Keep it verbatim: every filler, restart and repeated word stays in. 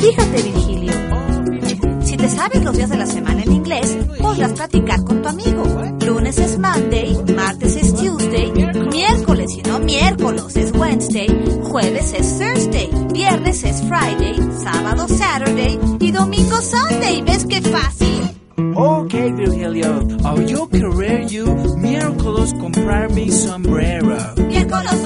Fíjate, Virgilio, si te sabes los días de la semana en inglés, podrás platicar con tu amigo. Lunes es Monday, martes es Tuesday, miércoles y no miércoles es Wednesday, jueves es Thursday, viernes es Friday, sábado Saturday y domingo Sunday. ¿Ves qué fácil? Okay, Virgilio, oh, yo querer you miércoles comprar mi sombrero. Miércoles